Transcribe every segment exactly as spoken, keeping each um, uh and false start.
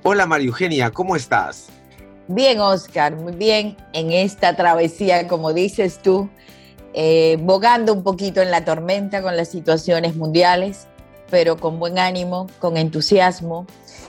Hola María Eugenia, ¿cómo estás? Bien, Oscar, muy bien en esta travesía, como dices tú, eh, bogando un poquito en la tormenta con las situaciones mundiales, pero con buen ánimo, con entusiasmo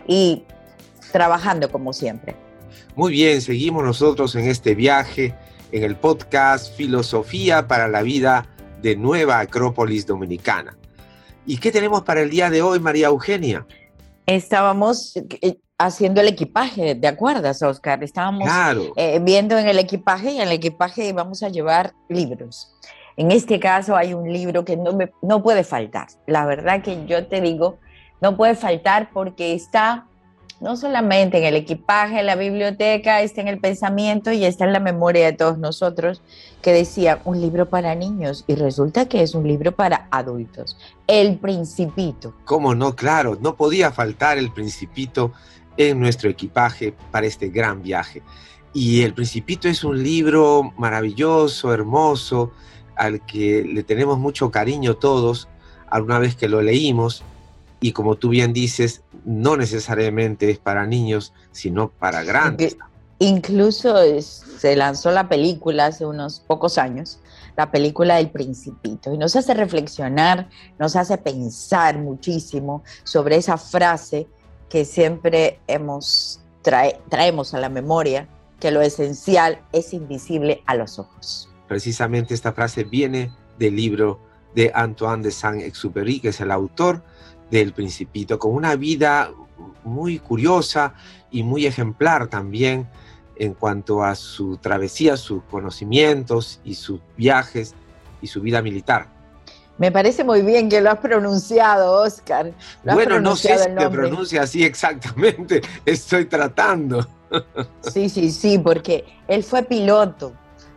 y trabajando como siempre. Muy bien, seguimos nosotros en este viaje, en el podcast Filosofía para la Vida de Nueva Acrópolis Dominicana. ¿Y qué tenemos para el día de hoy, María Eugenia? Estábamos eh, haciendo el equipaje, ¿te acuerdas, Oscar? Estábamos Claro. eh, viendo en el equipaje y en el equipaje vamos a llevar libros. En este caso hay un libro que no, me, no puede faltar. La verdad que yo te digo, no puede faltar porque está no solamente en el equipaje, en la biblioteca, está en el pensamiento y está en la memoria de todos nosotros, que decía un libro para niños y resulta que es un libro para adultos. El Principito. ¿Cómo no? Claro, no podía faltar el Principito en nuestro equipaje para este gran viaje. Y el Principito es un libro maravilloso, hermoso, al que le tenemos mucho cariño todos, alguna vez que lo leímos. Y como tú bien dices, no necesariamente es para niños, sino para grandes. Incluso es, se lanzó la película hace unos pocos años, la película del Principito, y nos hace reflexionar, nos hace pensar muchísimo sobre esa frase que siempre hemos trae, traemos a la memoria, que lo esencial es invisible a los ojos. Precisamente esta frase viene del libro de Antoine de Saint-Exupéry, que es el autor del Principito, con una vida muy curiosa y muy ejemplar también en cuanto a su travesía, sus conocimientos y sus viajes y su vida militar. Me parece muy bien que lo has pronunciado, Oscar. ¿Lo bueno, has no sé si el te pronuncia así exactamente, estoy tratando. Sí, sí, sí, porque él fue piloto,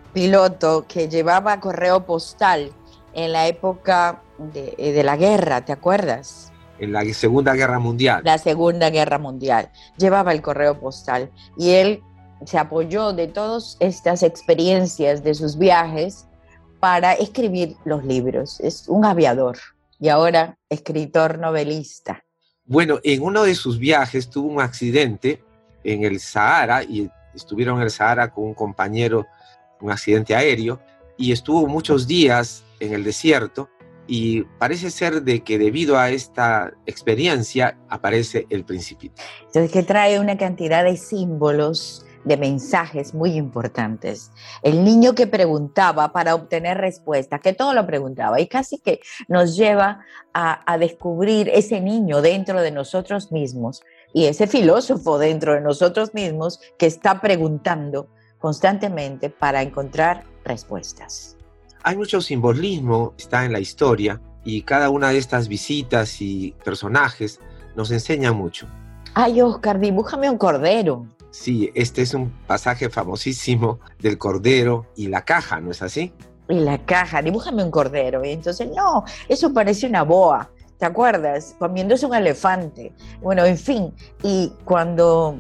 piloto que llevaba correo postal en la época de, de la guerra, ¿te acuerdas? En la Segunda Guerra Mundial. La Segunda Guerra Mundial. Llevaba el correo postal y él se apoyó de todas estas experiencias de sus viajes para escribir los libros. Es un aviador y ahora escritor novelista. Bueno, en uno de sus viajes tuvo un accidente en el Sahara y estuvieron en el Sahara con un compañero, un accidente aéreo, y estuvo muchos días en el desierto. Y parece ser de que debido a esta experiencia aparece el Principito. Entonces, que trae una cantidad de símbolos, de mensajes muy importantes. El niño que preguntaba para obtener respuestas, que todo lo preguntaba, y casi que nos lleva a, a descubrir ese niño dentro de nosotros mismos y ese filósofo dentro de nosotros mismos que está preguntando constantemente para encontrar respuestas. Hay mucho simbolismo, está en la historia, y cada una de estas visitas y personajes nos enseña mucho. Ay, Oscar, dibújame un cordero. Sí, este es un pasaje famosísimo del cordero y la caja, ¿no es así? Y la caja, dibújame un cordero. Y entonces, no, eso parece una boa, ¿te acuerdas? Comiéndose un elefante. Bueno, en fin, y cuando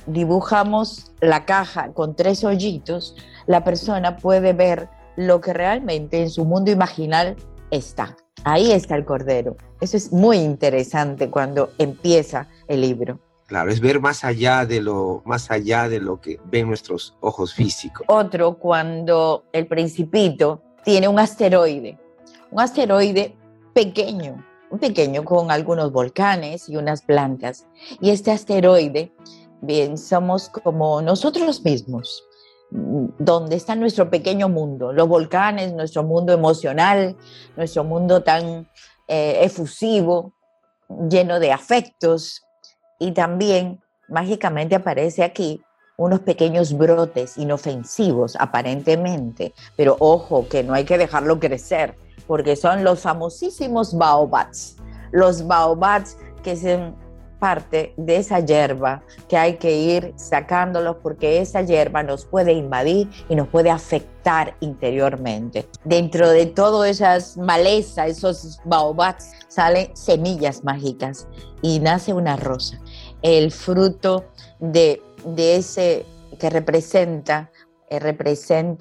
dibujamos la caja con tres hoyitos, la persona puede ver lo que realmente en su mundo imaginal está. Ahí está el cordero. Eso es muy interesante cuando empieza el libro. Claro, es ver más allá de lo, más allá de lo que ven nuestros ojos físicos. Otro, cuando el Principito tiene un asteroide, un asteroide pequeño, un pequeño con algunos volcanes y unas plantas. Y este asteroide, bien, somos como nosotros mismos, donde está nuestro pequeño mundo, los volcanes, nuestro mundo emocional, nuestro mundo tan eh, efusivo, lleno de afectos, y también mágicamente aparece aquí unos pequeños brotes inofensivos aparentemente, pero ojo que no hay que dejarlo crecer, porque son los famosísimos baobabs, los baobabs que son parte de esa hierba que hay que ir sacándolos porque esa hierba nos puede invadir y nos puede afectar interiormente. Dentro de todas esas malezas, esos baobabs, salen semillas mágicas y nace una rosa, el fruto de, de ese que representa, eh, representa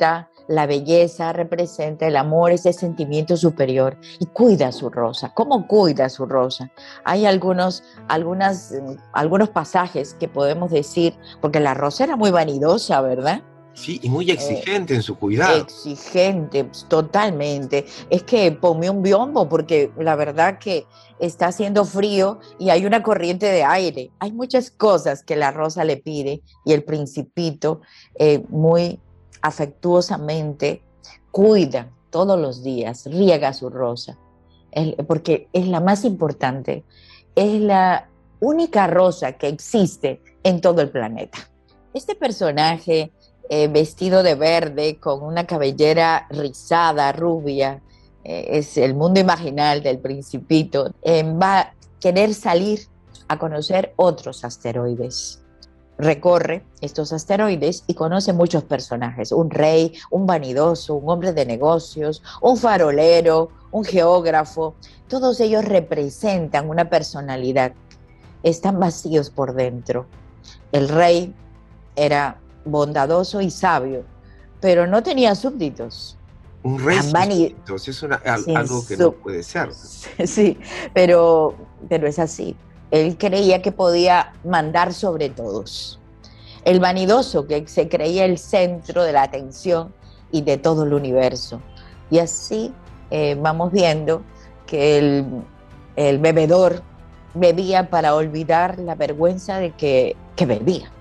La belleza representa el amor, ese sentimiento superior, y cuida su rosa. ¿Cómo cuida su rosa? Hay algunos, algunas, algunos pasajes que podemos decir, porque la rosa era muy vanidosa, ¿verdad? Sí, y muy exigente eh, en su cuidado. Exigente, totalmente. Es que ponme un biombo porque la verdad que está haciendo frío y hay una corriente de aire. Hay muchas cosas que la rosa le pide y el principito eh, muy afectuosamente cuida todos los días, riega su rosa, es, porque es la más importante, es la única rosa que existe en todo el planeta. Este personaje Eh, vestido de verde, con una cabellera rizada, rubia, eh, es el mundo imaginal del Principito, eh, va a querer salir a conocer otros asteroides. Recorre estos asteroides y conoce muchos personajes, un rey, un vanidoso, un hombre de negocios, un farolero, un geógrafo. Todos ellos representan una personalidad, están vacíos por dentro. El rey era bondadoso y sabio, pero no tenía súbditos. Un rey sin súbditos es una, sin algo que no puede ser. Sí, pero, pero es así. Él creía que podía mandar sobre todos. El vanidoso, que se creía el centro de la atención y de todo el universo. Y así eh, vamos viendo que el, el bebedor bebía para olvidar la vergüenza de que, que bebía.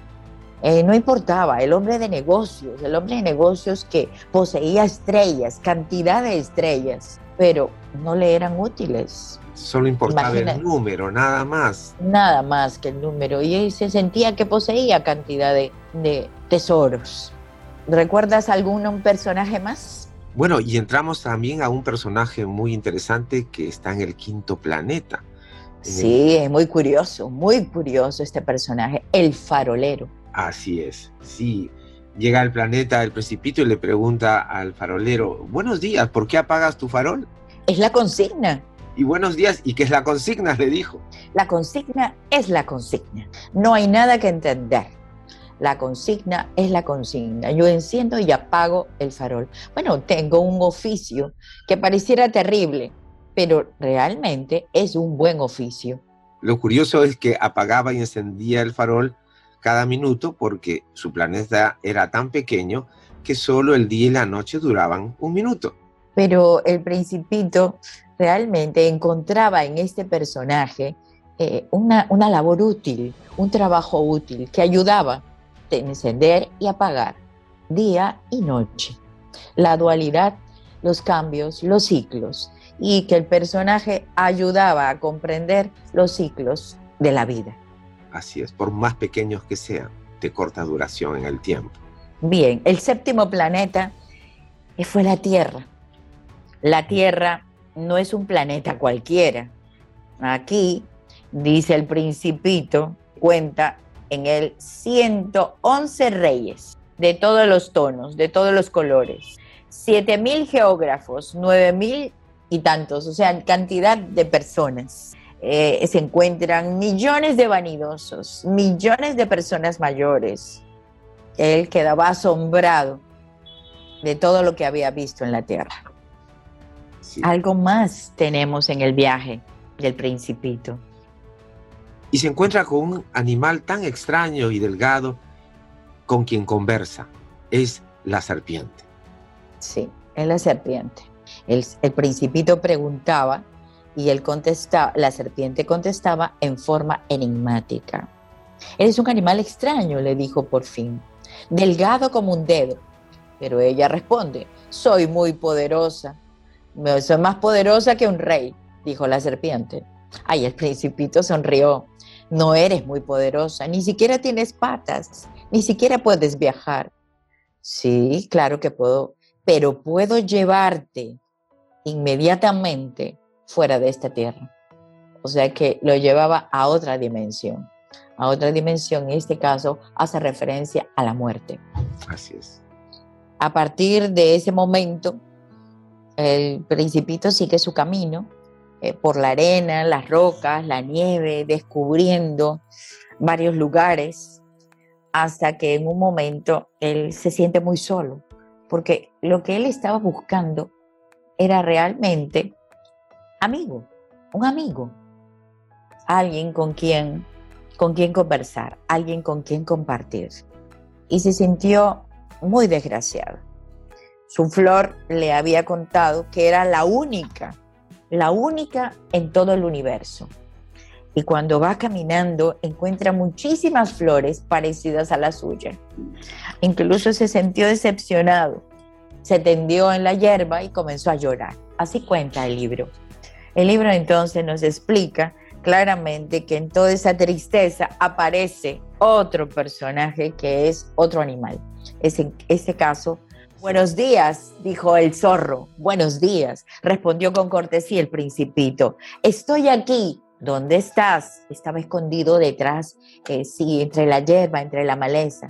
Eh, no importaba, el hombre de negocios, el hombre de negocios que poseía estrellas, cantidad de estrellas, pero no le eran útiles. Solo importaba Imagina, el número, nada más. Nada más que el número, y él se sentía que poseía cantidad de, de tesoros. ¿Recuerdas algún personaje más? Bueno, y entramos también a un personaje muy interesante que está en el quinto planeta. Sí, el... es muy curioso, muy curioso este personaje, el farolero. Así es, sí. Llega al planeta El Principito y le pregunta al farolero, buenos días, ¿por qué apagas tu farol? Es la consigna. Y buenos días, ¿y qué es la consigna?, le dijo. La consigna es la consigna. No hay nada que entender. La consigna es la consigna. Yo enciendo y apago el farol. Bueno, tengo un oficio que pareciera terrible, pero realmente es un buen oficio. Lo curioso es que apagaba y encendía el farol cada minuto porque su planeta era tan pequeño que solo el día y la noche duraban un minuto. Pero el Principito realmente encontraba en este personaje eh, una, una labor útil, un trabajo útil que ayudaba a encender y apagar día y noche. La dualidad, los cambios, los ciclos, y que el personaje ayudaba a comprender los ciclos de la vida. Así es, por más pequeños que sean, de corta duración en el tiempo. Bien, el séptimo planeta fue la Tierra. La Tierra no es un planeta cualquiera. Aquí, dice el Principito, cuenta en él ciento once reyes de todos los tonos, de todos los colores, siete mil geógrafos, nueve mil y tantos, o sea, cantidad de personas. Eh, se encuentran millones de vanidosos, millones de personas mayores. Él quedaba asombrado de todo lo que había visto en la Tierra. Sí. Algo más tenemos en el viaje del Principito. Y se encuentra con un animal tan extraño y delgado con quien conversa. Es la serpiente. Sí, es la serpiente. El, el Principito preguntaba y él contestaba, la serpiente contestaba en forma enigmática. Eres un animal extraño, le dijo por fin, delgado como un dedo. Pero ella responde, soy muy poderosa. Soy más poderosa que un rey, dijo la serpiente. Ay, el Principito sonrió. No eres muy poderosa, ni siquiera tienes patas, ni siquiera puedes viajar. Sí, claro que puedo, pero puedo llevarte inmediatamente fuera de esta tierra. O sea que lo llevaba a otra dimensión. A otra dimensión, en este caso, hace referencia a la muerte. Así es. A partir de ese momento, el Principito sigue su camino eh, por la arena, las rocas, la nieve, descubriendo varios lugares, hasta que en un momento él se siente muy solo porque lo que él estaba buscando era realmente amigo, un amigo, alguien con quien, con quien conversar, alguien con quien compartir. Y se sintió muy desgraciado. Su flor le había contado que era la única, la única en todo el universo. Y cuando va caminando encuentra muchísimas flores parecidas a la suya. Incluso se sintió decepcionado. Se tendió en la hierba y comenzó a llorar. Así cuenta el libro. El libro entonces nos explica claramente que en toda esa tristeza aparece otro personaje que es otro animal. Es en este caso, buenos días, dijo el zorro. Buenos días, respondió con cortesía el principito. Estoy aquí. ¿Dónde estás? Estaba escondido detrás, eh, sí, entre la hierba, entre la maleza.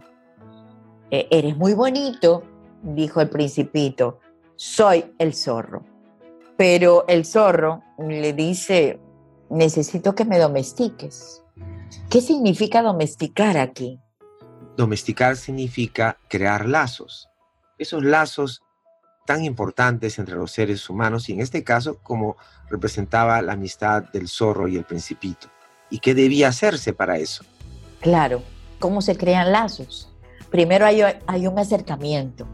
Eh, eres muy bonito, dijo el principito. Soy el zorro. Pero el zorro le dice, necesito que me domestiques. ¿Qué significa domesticar aquí? Domesticar significa crear lazos. Esos lazos tan importantes entre los seres humanos, y en este caso como representaba la amistad del zorro y el principito. ¿Y qué debía hacerse para eso? Claro, ¿cómo se crean lazos? Primero hay, hay un acercamiento.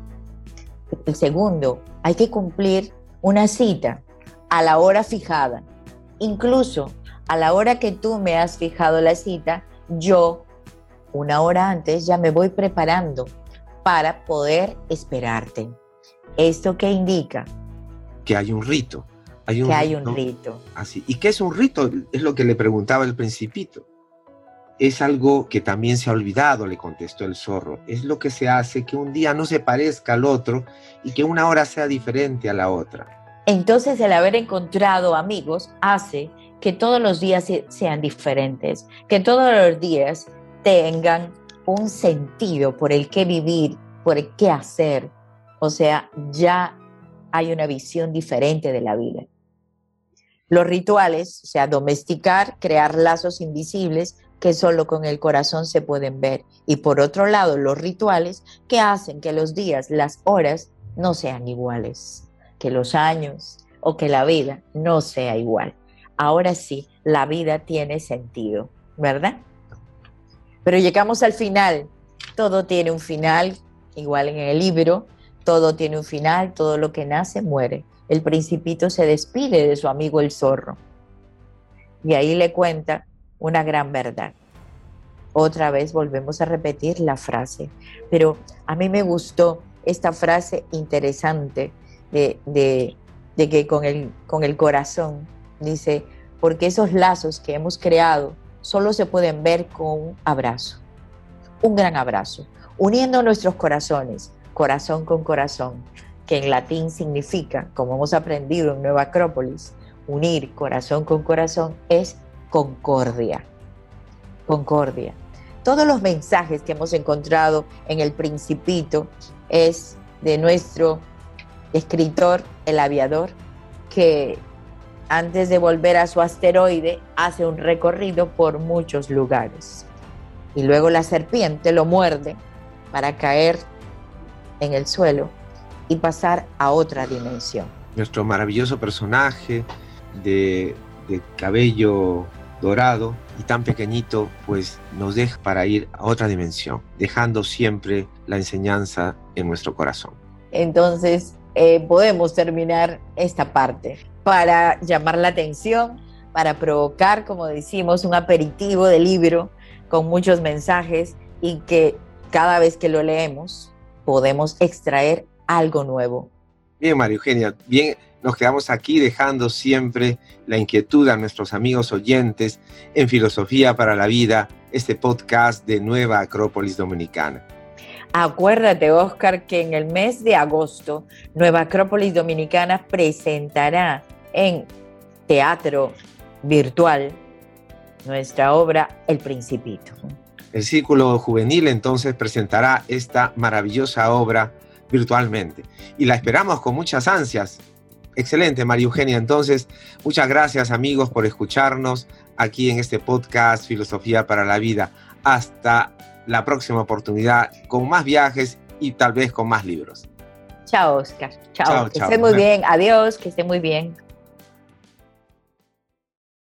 El segundo, hay que cumplir una cita a la hora fijada. Incluso a la hora que tú me has fijado la cita, yo una hora antes ya me voy preparando para poder esperarte. ¿Esto qué indica? Que hay un rito. Hay un que rito, hay un rito. Así. ¿Y qué es un rito? Es lo que le preguntaba el principito. Es algo que también se ha olvidado, le contestó el zorro. Es lo que se hace que un día no se parezca al otro y que una hora sea diferente a la otra. Entonces el haber encontrado amigos hace que todos los días sean diferentes, que todos los días tengan un sentido por el que vivir, por el que hacer. O sea, ya hay una visión diferente de la vida. Los rituales, o sea, domesticar, crear lazos invisibles que solo con el corazón se pueden ver. Y por otro lado, los rituales que hacen que los días, las horas no sean iguales, que los años o que la vida no sea igual. Ahora sí, la vida tiene sentido, ¿verdad? Pero llegamos al final. Todo tiene un final, igual en el libro. Todo tiene un final, todo lo que nace muere. El principito se despide de su amigo el zorro. Y ahí le cuenta una gran verdad. Otra vez volvemos a repetir la frase. Pero a mí me gustó esta frase interesante de, de, de que con el, con el corazón dice, porque esos lazos que hemos creado solo se pueden ver con un abrazo. Un gran abrazo, uniendo nuestros corazones, corazón con corazón, que en latín significa, como hemos aprendido en Nueva Acrópolis, unir corazón con corazón es concordia. Concordia. Todos los mensajes que hemos encontrado en El Principito es de nuestro escritor, el aviador, que antes de volver a su asteroide hace un recorrido por muchos lugares. Y luego la serpiente lo muerde para caer en el suelo y pasar a otra dimensión. Nuestro maravilloso personaje de, de cabello dorado y tan pequeñito, pues nos deja para ir a otra dimensión, dejando siempre la enseñanza en nuestro corazón. Entonces, eh, podemos terminar esta parte para llamar la atención, para provocar, como decimos, un aperitivo de libro con muchos mensajes y que cada vez que lo leemos podemos extraer algo nuevo. Bien, María Eugenia, bien, nos quedamos aquí dejando siempre la inquietud a nuestros amigos oyentes en Filosofía para la Vida, este podcast de Nueva Acrópolis Dominicana. Acuérdate, Oscar, que en el mes de agosto, Nueva Acrópolis Dominicana presentará en teatro virtual nuestra obra El Principito. El Círculo Juvenil entonces presentará esta maravillosa obra virtualmente y la esperamos con muchas ansias. Excelente, María Eugenia. Entonces, muchas gracias, amigos, por escucharnos aquí en este podcast Filosofía para la Vida. Hasta la próxima oportunidad con más viajes y tal vez con más libros. Chao, Oscar. Chao. Chao, Que chao. estés muy bien. Adiós, que esté muy bien.